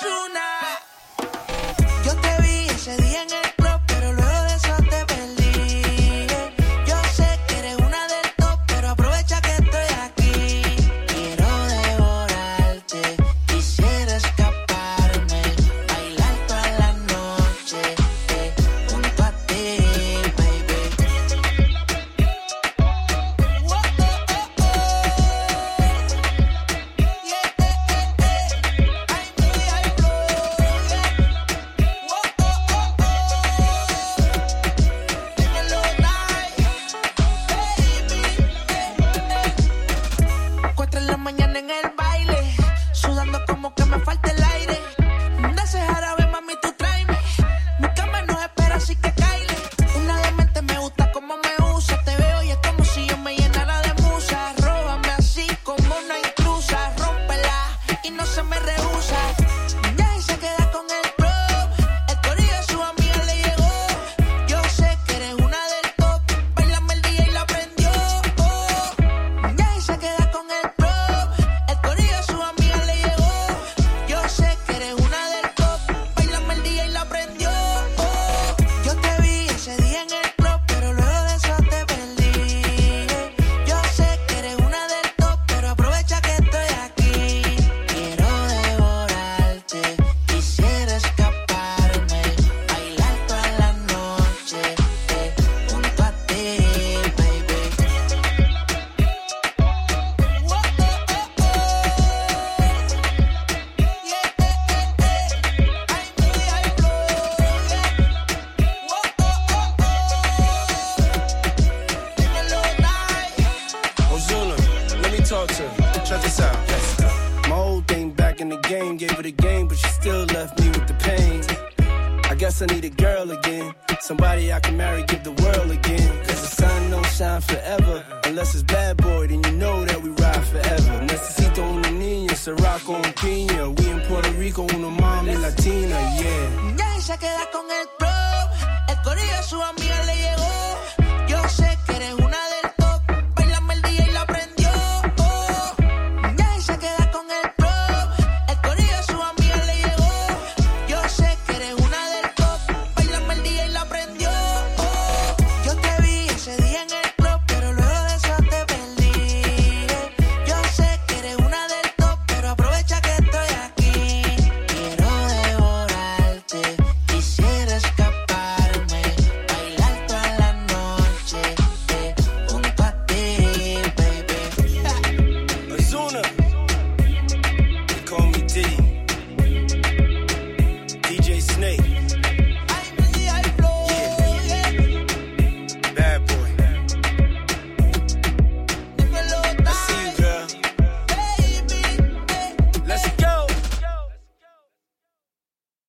Ozuna. Yo te vi ese día en el club, pero luego de eso te perdí. Yo sé que eres una del top, pero aprovecha que estoy aquí. Quiero devorarte, quisiera escaparme, bailar toda la noche, junto a ti, baby. Cuatro en la mañana en el baile, sudando como que me falta el aire. De ese jarabe, mami, tú tráeme. Mi cama no espera, así que caile. Una demente me gusta como me usa. Te veo y es como si yo me llenara de musa. Róbame así como una intrusa. Rómpela y no se me rehúsa. Ya y se queda con el pro. El corillo de su amiga le llegó. Yo sé que eres una del top. Bailame el día y la prendió. Ya y se queda con el pro. El corillo de su amiga le llegó. Yo sé que eres una del top. Bailame el día y la prendió. Yo te vi ese día en el club, pero luego de eso te perdí. Yo sé que eres una del top, pero aprovecha que estoy aquí. Quiero devorarte, quisiera escaparme, bailar toda la noche, junto a ti, baby. Ozuna, let me talk to her. Check this out. My old thing back in the game, gave her the game, but she still left me with the pain. I guess I need a girl again, somebody I can marry, give the world again. Cause the sun don't shine forever, unless it's bad boy, then you know that we ride forever. Necesito una niña, Sirocco and piña. We in Puerto Rico, una mami latina, yeah. Ya y se queda con el pro. El corillo de su amiga le llegó.